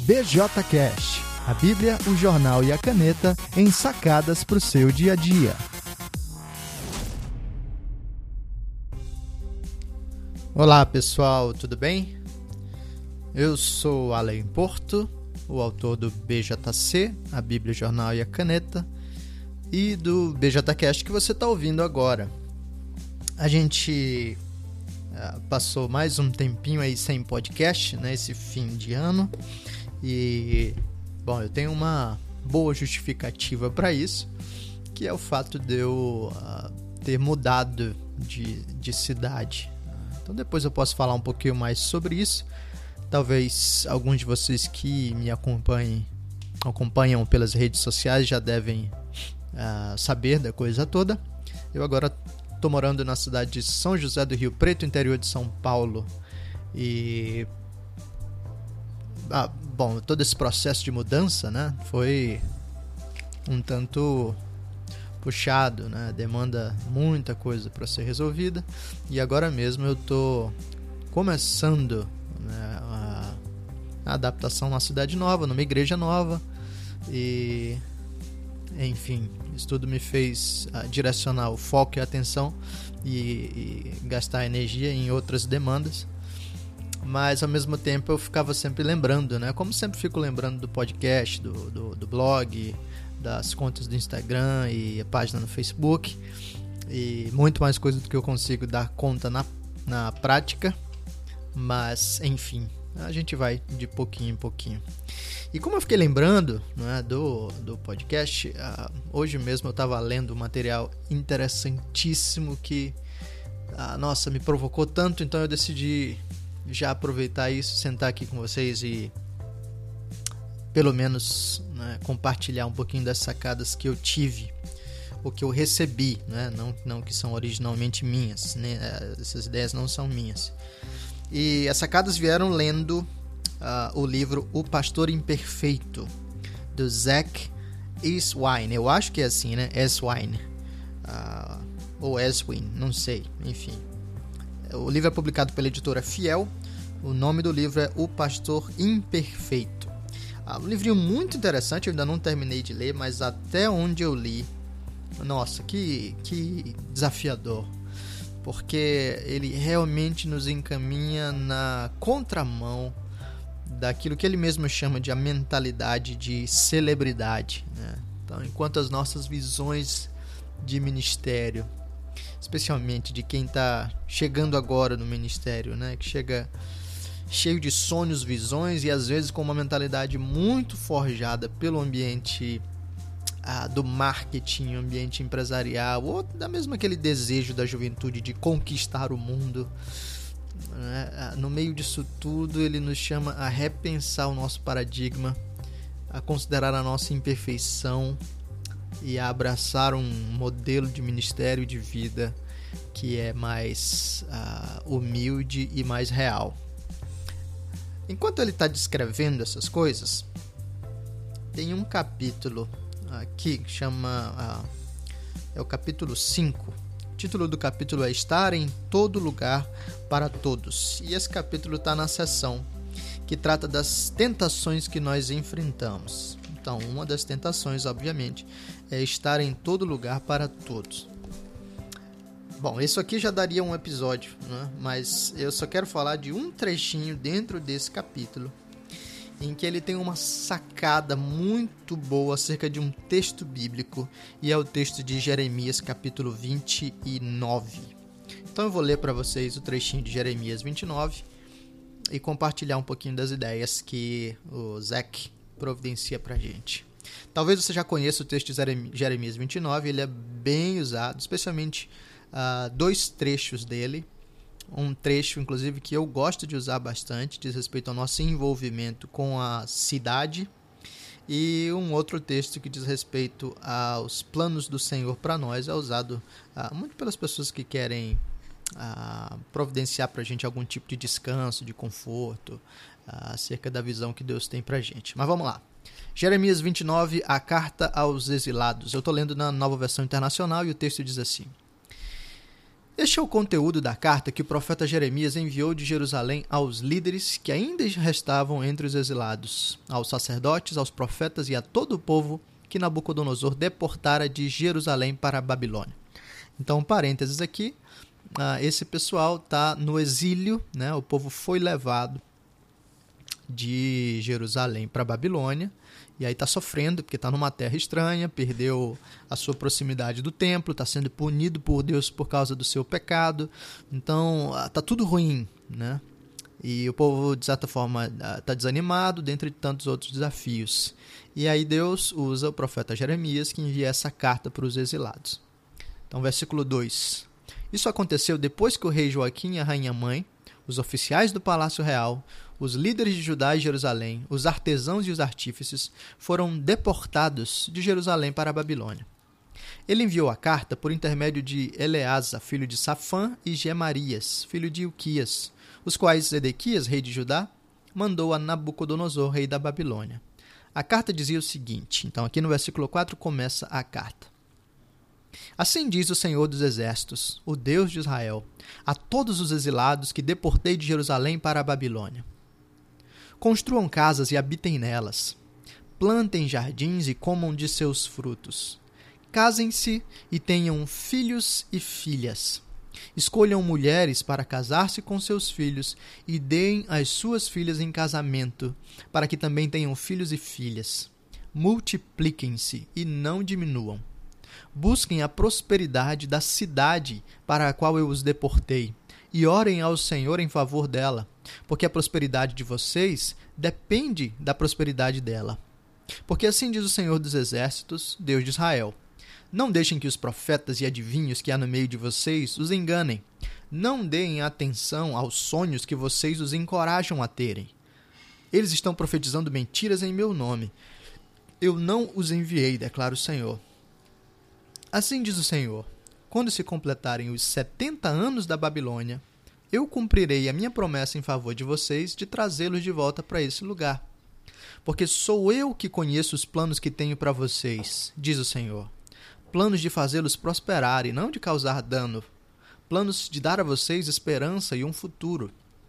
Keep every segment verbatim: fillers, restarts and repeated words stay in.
B J Cast, a Bíblia, o jornal e a caneta em sacadas para o seu dia a dia. Olá pessoal, tudo bem? Eu sou Alain Porto, o autor do B J C, a Bíblia, o jornal e a caneta, e do B J Cast que você está ouvindo agora. A gente uh, passou mais um tempinho aí sem podcast, né, esse fim de ano, e, bom, eu tenho uma boa justificativa para isso, que é o fato de eu uh, ter mudado de, de cidade. Então depois eu posso falar um pouquinho mais sobre isso. Talvez alguns de vocês que me acompanhem, acompanham pelas redes sociais já devem uh, saber da coisa toda. Eu agora estou morando na cidade de São José do Rio Preto, interior de São Paulo. E... Ah, bom, todo esse processo de mudança, né, foi um tanto puxado, né, demanda muita coisa para ser resolvida. E agora mesmo eu estou começando, né, a, a adaptação numa cidade nova, numa igreja nova. E, enfim, isso tudo me fez uh, direcionar o foco e a atenção e, e gastar energia em outras demandas. Mas ao mesmo tempo eu ficava sempre lembrando, né? Como sempre fico lembrando do podcast, do, do, do blog, das contas do Instagram e a página no Facebook. E muito mais coisa do que eu consigo dar conta na, na prática. Mas, enfim, a gente vai de pouquinho em pouquinho. E como eu fiquei lembrando, né, do, do podcast, uh, hoje mesmo eu estava lendo um material interessantíssimo que, uh, nossa, me provocou tanto, então eu decidi já aproveitar isso, sentar aqui com vocês e pelo menos, né, compartilhar um pouquinho das sacadas que eu tive, ou que eu recebi, né, não, não que são originalmente minhas, né, essas ideias não são minhas. E as sacadas vieram lendo uh, o livro O Pastor Imperfeito, do Zach Eswine. Eu acho que é assim, né? Eswine. Uh, ou Eswine, não sei. Enfim. O livro é publicado pela editora Fiel. O nome do livro é O Pastor Imperfeito. Uh, um livrinho muito interessante, eu ainda não terminei de ler, mas até onde eu li, nossa, que, que desafiador. Porque ele realmente nos encaminha na contramão daquilo que ele mesmo chama de a mentalidade de celebridade, né? Então, enquanto as nossas visões de ministério, especialmente de quem está chegando agora no ministério, né? Que chega cheio de sonhos, visões e às vezes com uma mentalidade muito forjada pelo ambiente Ah, do marketing, ambiente empresarial, ou da mesmo aquele desejo da juventude de conquistar o mundo, né? No meio disso tudo, ele nos chama a repensar o nosso paradigma, a considerar a nossa imperfeição e a abraçar um modelo de ministério e de vida que é mais uh, humilde e mais real. Enquanto ele está descrevendo essas coisas, tem um capítulo aqui que chama uh, é o capítulo cinco. O título do capítulo é Estar em Todo Lugar para Todos, e esse capítulo está na seção que trata das tentações que nós enfrentamos. Então, uma das tentações, obviamente, é estar em todo lugar para todos. Bom, isso aqui já daria um episódio, né? Mas eu só quero falar de um trechinho dentro desse capítulo em que ele tem uma sacada muito boa acerca de um texto bíblico, e é o texto de Jeremias, capítulo vinte e nove. Então eu vou ler para vocês o trechinho de Jeremias vinte e nove e compartilhar um pouquinho das ideias que o Zach providencia para a gente. Talvez você já conheça o texto de Jeremias vinte e nove, ele é bem usado, especialmente uh, dois trechos dele. Um trecho, inclusive, que eu gosto de usar bastante, diz respeito ao nosso envolvimento com a cidade, e um outro texto que diz respeito aos planos do Senhor para nós, é usado uh, muito pelas pessoas que querem uh, providenciar para a gente algum tipo de descanso, de conforto, uh, acerca da visão que Deus tem para a gente. Mas vamos lá. Jeremias vinte e nove, a carta aos exilados. Eu estou lendo na Nova Versão Internacional e o texto diz assim: Este é o conteúdo da carta que o profeta Jeremias enviou de Jerusalém aos líderes que ainda restavam entre os exilados, aos sacerdotes, aos profetas e a todo o povo que Nabucodonosor deportara de Jerusalém para a Babilônia. Então, um parênteses aqui, esse pessoal está no exílio, né? O povo foi levado de Jerusalém para a Babilônia, e aí está sofrendo, porque está numa terra estranha, perdeu a sua proximidade do templo, está sendo punido por Deus por causa do seu pecado. Então, está tudo ruim, né? E o povo, de certa forma, está desanimado, dentre tantos outros desafios. E aí Deus usa o profeta Jeremias, que envia essa carta para os exilados. Então, versículo dois. Isso aconteceu depois que o rei Joaquim e a rainha mãe, os oficiais do Palácio Real, os líderes de Judá e Jerusalém, os artesãos e os artífices foram deportados de Jerusalém para a Babilônia. Ele enviou a carta por intermédio de Eleasa, filho de Safã, e Gemarias, filho de Ilquias, os quais Zedequias, rei de Judá, mandou a Nabucodonosor, rei da Babilônia. A carta dizia o seguinte, então aqui no versículo quatro começa a carta. Assim diz o Senhor dos Exércitos, o Deus de Israel, a todos os exilados que deportei de Jerusalém para a Babilônia. Construam casas e habitem nelas. Plantem jardins e comam de seus frutos. Casem-se e tenham filhos e filhas. Escolham mulheres para casar-se com seus filhos e deem as suas filhas em casamento, para que também tenham filhos e filhas. Multipliquem-se e não diminuam. Busquem a prosperidade da cidade para a qual eu os deportei, e orem ao Senhor em favor dela, porque a prosperidade de vocês depende da prosperidade dela. Porque assim diz o Senhor dos Exércitos, Deus de Israel: não deixem que os profetas e adivinhos que há no meio de vocês os enganem. Não deem atenção aos sonhos que vocês os encorajam a terem. Eles estão profetizando mentiras em meu nome. Eu não os enviei, declara o Senhor. Assim diz o Senhor: quando se completarem os setenta anos da Babilônia, eu cumprirei a minha promessa em favor de vocês de trazê-los de volta para esse lugar. Porque sou eu que conheço os planos que tenho para vocês, diz o Senhor. Planos de fazê-los prosperar e não de causar dano. Planos de dar a vocês esperança e um futuro.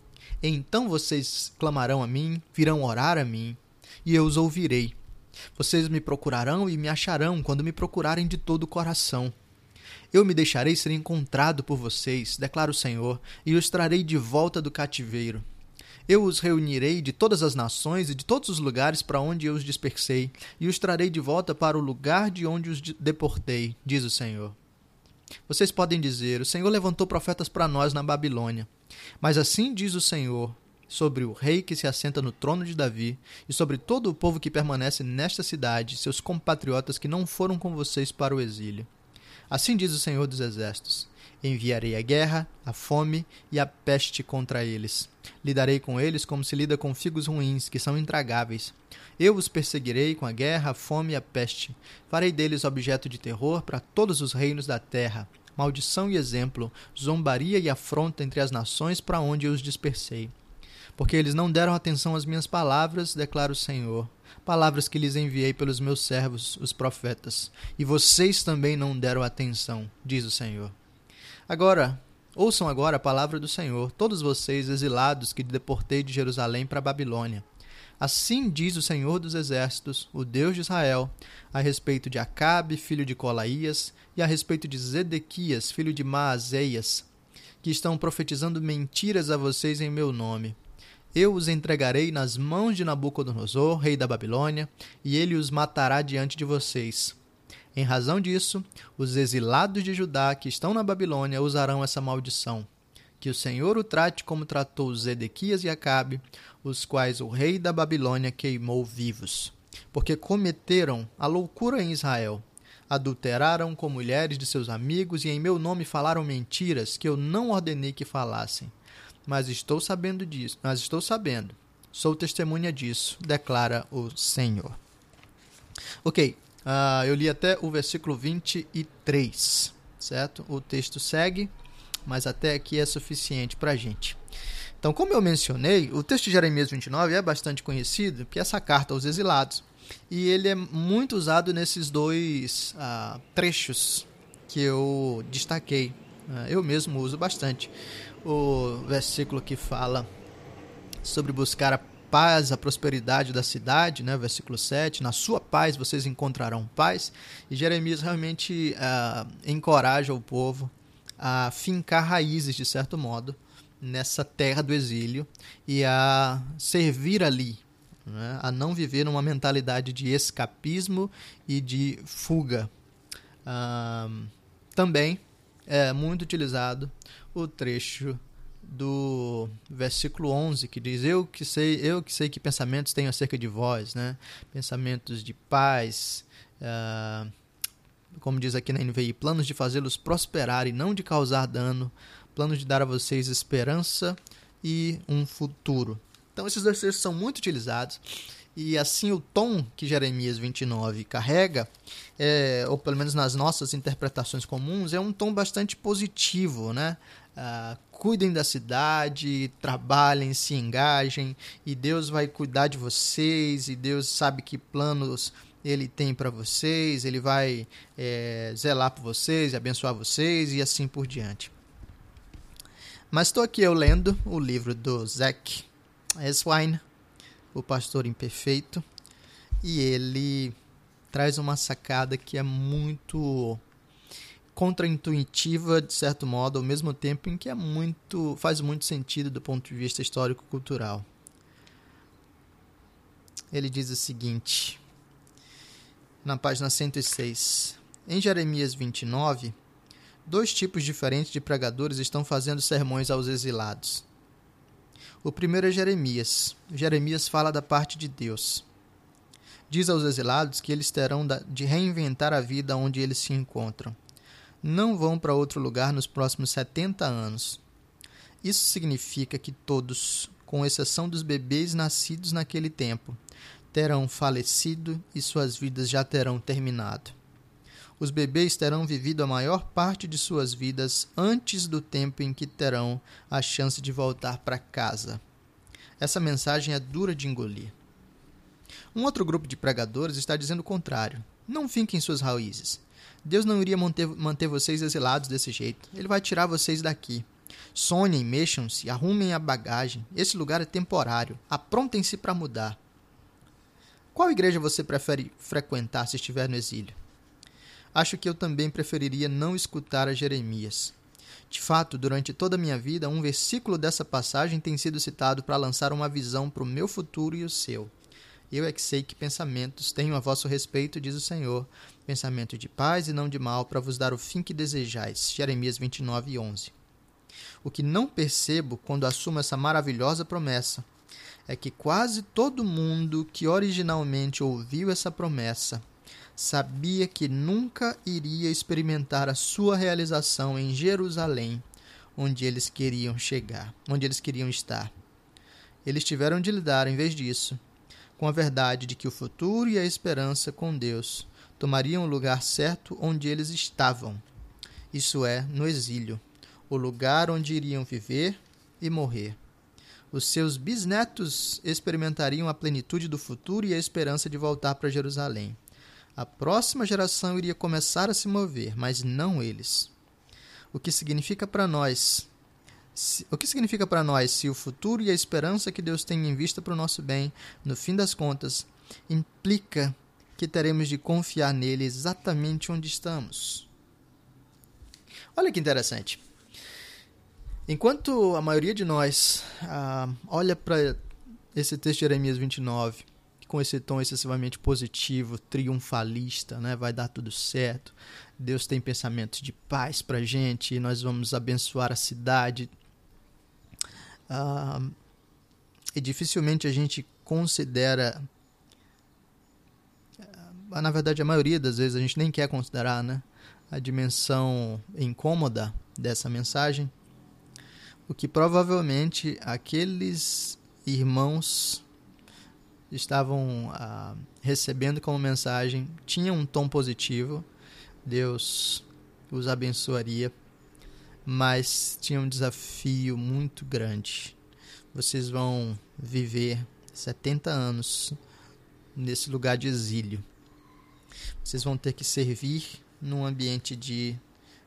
Então vocês clamarão a mim, virão orar a mim, e eu os ouvirei. Vocês me procurarão e me acharão quando me procurarem de todo o coração. Eu me deixarei ser encontrado por vocês, declara o Senhor, e os trarei de volta do cativeiro. Eu os reunirei de todas as nações e de todos os lugares para onde eu os dispersei, e os trarei de volta para o lugar de onde os deportei, diz o Senhor. Vocês podem dizer: o Senhor levantou profetas para nós na Babilônia. Mas assim diz o Senhor sobre o rei que se assenta no trono de Davi, e sobre todo o povo que permanece nesta cidade, seus compatriotas que não foram com vocês para o exílio. Assim diz o Senhor dos Exércitos: enviarei a guerra, a fome e a peste contra eles. Lidarei com eles como se lida com figos ruins, que são intragáveis. Eu os perseguirei com a guerra, a fome e a peste. Farei deles objeto de terror para todos os reinos da terra. Maldição e exemplo, zombaria e afronta entre as nações para onde eu os dispersei. Porque eles não deram atenção às minhas palavras, declara o Senhor. Palavras que lhes enviei pelos meus servos, os profetas. E vocês também não deram atenção, diz o Senhor. Agora, ouçam agora a palavra do Senhor, todos vocês exilados que deportei de Jerusalém para a Babilônia. Assim diz o Senhor dos Exércitos, o Deus de Israel, a respeito de Acabe, filho de Colaías, e a respeito de Zedequias, filho de Maazéias, que estão profetizando mentiras a vocês em meu nome. Eu os entregarei nas mãos de Nabucodonosor, rei da Babilônia, e ele os matará diante de vocês. Em razão disso, os exilados de Judá que estão na Babilônia usarão essa maldição. Que o Senhor o trate como tratou Zedequias e Acabe, os quais o rei da Babilônia queimou vivos. Porque cometeram a loucura em Israel. Adulteraram com mulheres de seus amigos e em meu nome falaram mentiras que eu não ordenei que falassem. Mas estou sabendo disso, mas estou sabendo. Sou testemunha disso, declara o Senhor. Ok, uh, eu li até o versículo vinte e três, certo? O texto segue, mas até aqui é suficiente para a gente. Então, como eu mencionei, o texto de Jeremias vinte e nove é bastante conhecido, porque é essa carta aos exilados, e ele é muito usado nesses dois uh, trechos que eu destaquei Eu mesmo uso bastante o versículo que fala sobre buscar a paz, a prosperidade da cidade, né? Versículo sete, na sua paz vocês encontrarão paz. E Jeremias realmente uh, encoraja o povo a fincar raízes, de certo modo, nessa terra do exílio e a servir ali, né? A não viver numa mentalidade de escapismo e de fuga. Uh, também é muito utilizado o trecho do versículo onze, que diz: eu que sei, eu que sei que pensamentos tenho acerca de vós, né? Pensamentos de paz, uh, como diz aqui na N V I, planos de fazê-los prosperar e não de causar dano, planos de dar a vocês esperança e um futuro. Então esses dois trechos são muito utilizados. E assim o tom que Jeremias vinte e nove carrega, é, ou pelo menos nas nossas interpretações comuns, é um tom bastante positivo, né? Ah, cuidem da cidade, trabalhem, se engajem, e Deus vai cuidar de vocês, e Deus sabe que planos Ele tem para vocês, Ele vai é, zelar por vocês, abençoar vocês, e assim por diante. Mas estou aqui eu lendo o livro do Zach Eswine, O Pastor Imperfeito, e ele traz uma sacada que é muito contraintuitiva, de certo modo, ao mesmo tempo em que é muito, faz muito sentido do ponto de vista histórico-cultural. Ele diz o seguinte, na página cento e seis, em Jeremias vinte e nove, dois tipos diferentes de pregadores estão fazendo sermões aos exilados. O primeiro é Jeremias. Jeremias fala da parte de Deus. Diz aos exilados que eles terão de reinventar a vida onde eles se encontram. Não vão para outro lugar nos próximos setenta anos. Isso significa que todos, com exceção dos bebês nascidos naquele tempo, terão falecido e suas vidas já terão terminado. Os bebês terão vivido a maior parte de suas vidas antes do tempo em que terão a chance de voltar para casa. Essa mensagem é dura de engolir. Um outro grupo de pregadores está dizendo o contrário. Não finquem suas raízes. Deus não iria manter, manter vocês exilados desse jeito. Ele vai tirar vocês daqui. Sonhem, mexam-se, arrumem a bagagem. Esse lugar é temporário. Aprontem-se para mudar. Qual igreja você prefere frequentar se estiver no exílio? Acho que eu também preferiria não escutar a Jeremias. De fato, durante toda a minha vida, um versículo dessa passagem tem sido citado para lançar uma visão para o meu futuro e o seu. Eu é que sei que pensamentos tenho a vosso respeito, diz o Senhor, pensamento de paz e não de mal, para vos dar o fim que desejais. Jeremias vinte e nove, onze. O que não percebo quando assumo essa maravilhosa promessa é que quase todo mundo que originalmente ouviu essa promessa sabia que nunca iria experimentar a sua realização em Jerusalém, onde eles queriam chegar, onde eles queriam estar. Eles tiveram de lidar, em vez disso, com a verdade de que o futuro e a esperança com Deus tomariam o lugar certo onde eles estavam, isso é, no exílio, o lugar onde iriam viver e morrer. Os seus bisnetos experimentariam a plenitude do futuro e a esperança de voltar para Jerusalém. A próxima geração iria começar a se mover, mas não eles. O que significa para nós? Se, o que significa para nós se o futuro e a esperança que Deus tem em vista para o nosso bem, no fim das contas, implica que teremos de confiar nele exatamente onde estamos? Olha que interessante. Enquanto a maioria de nós ah, olha para esse texto de Jeremias vinte e nove, com esse tom excessivamente positivo, triunfalista, né? Vai dar tudo certo, Deus tem pensamentos de paz para a gente, e nós vamos abençoar a cidade. Ah, e dificilmente a gente considera, ah, na verdade a maioria das vezes a gente nem quer considerar, né? A dimensão incômoda dessa mensagem, o que provavelmente aqueles irmãos estavam ah, recebendo como mensagem tinha um tom positivo, Deus os abençoaria, mas tinha um desafio muito grande. Vocês vão viver setenta anos nesse lugar de exílio. Vocês vão ter que servir num ambiente de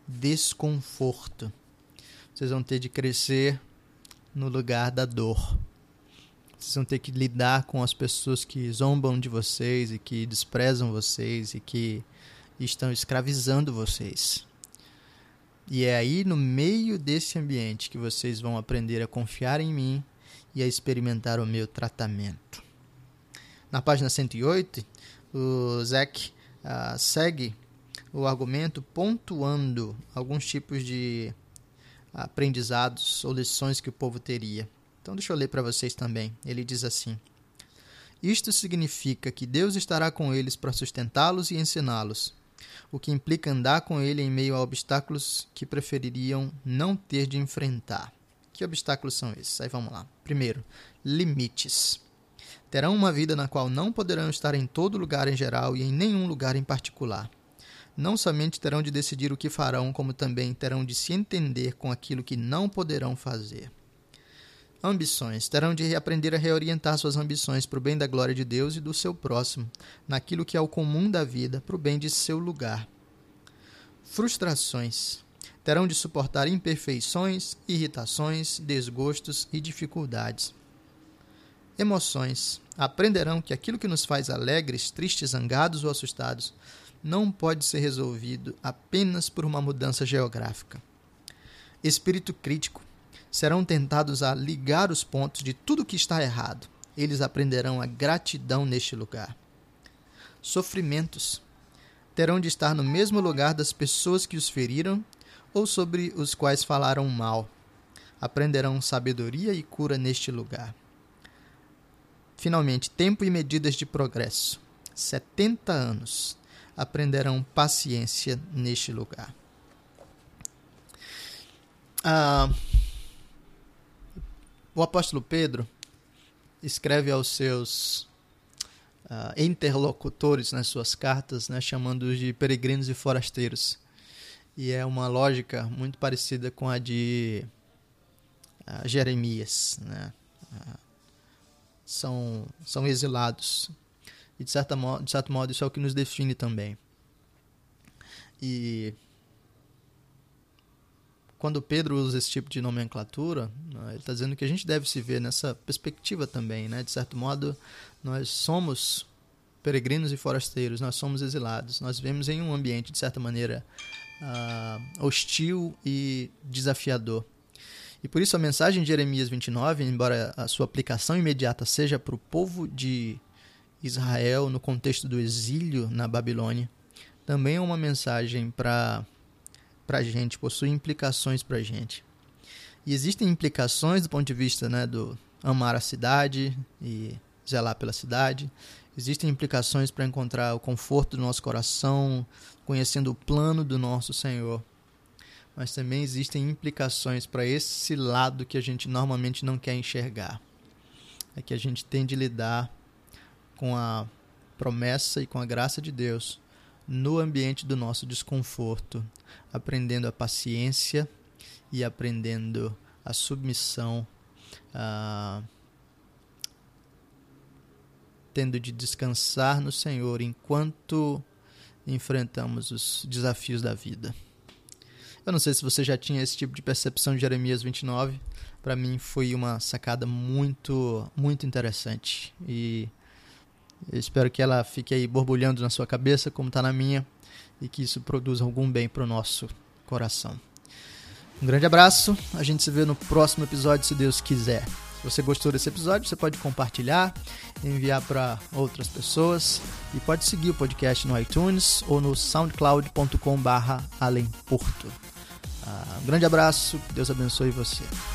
desconforto. Vocês vão ter de crescer no lugar da dor. Vocês vão ter que lidar com as pessoas que zombam de vocês e que desprezam vocês e que estão escravizando vocês. E é aí, no meio desse ambiente, que vocês vão aprender a confiar em mim e a experimentar o meu tratamento. Na página cento e oito, o Zach uh, segue o argumento pontuando alguns tipos de aprendizados ou lições que o povo teria. Então deixa eu ler para vocês também. Ele diz assim: isto significa que Deus estará com eles para sustentá-los e ensiná-los, o que implica andar com ele em meio a obstáculos que prefeririam não ter de enfrentar. Que obstáculos são esses? Aí vamos lá. Primeiro, limites. Terão uma vida na qual não poderão estar em todo lugar em geral e em nenhum lugar em particular. Não somente terão de decidir o que farão, como também terão de se entender com aquilo que não poderão fazer. Ambições. Terão de aprender a reorientar suas ambições para o bem da glória de Deus e do seu próximo, naquilo que é o comum da vida, para o bem de seu lugar. Frustrações. Terão de suportar imperfeições, irritações, desgostos e dificuldades. Emoções. Aprenderão que aquilo que nos faz alegres, tristes, zangados ou assustados não pode ser resolvido apenas por uma mudança geográfica. Espírito crítico. Serão tentados a ligar os pontos de tudo que está errado. Eles aprenderão a gratidão neste lugar. Sofrimentos. Terão de estar no mesmo lugar das pessoas que os feriram ou sobre os quais falaram mal. Aprenderão sabedoria e cura neste lugar. Finalmente, tempo e medidas de progresso. setenta anos. Aprenderão paciência neste lugar. Ah, o apóstolo Pedro escreve aos seus ah, interlocutores nas suas cartas, né, chamando-os de peregrinos e forasteiros. E é uma lógica muito parecida com a de ah, Jeremias, né? Ah, são, são exilados. E, de, certa mo- de certo modo, isso é o que nos define também. E quando Pedro usa esse tipo de nomenclatura, ele está dizendo que a gente deve se ver nessa perspectiva também, né? De certo modo, nós somos peregrinos e forasteiros, nós somos exilados. Nós vivemos em um ambiente, de certa maneira, uh, hostil e desafiador. E por isso a mensagem de Jeremias vinte e nove, embora a sua aplicação imediata seja para o povo de Israel no contexto do exílio na Babilônia, também é uma mensagem para a gente, possui implicações para a gente. E existem implicações do ponto de vista, né, do amar a cidade e zelar pela cidade. Existem implicações para encontrar o conforto do nosso coração, conhecendo o plano do nosso Senhor. Mas também existem implicações para esse lado que a gente normalmente não quer enxergar. É que a gente tem de lidar com a promessa e com a graça de Deus no ambiente do nosso desconforto, aprendendo a paciência e aprendendo a submissão, uh, tendo de descansar no Senhor enquanto enfrentamos os desafios da vida. Eu não sei se você já tinha esse tipo de percepção de Jeremias vinte e nove. Para mim foi uma sacada muito, muito interessante. E eu espero que ela fique aí borbulhando na sua cabeça, como está na minha, e que isso produza algum bem para o nosso coração. Um grande abraço. A gente se vê no próximo episódio, se Deus quiser. Se você gostou desse episódio, você pode compartilhar, enviar para outras pessoas e pode seguir o podcast no iTunes ou no soundcloud ponto com barra alemporto. Um grande abraço, Deus abençoe você.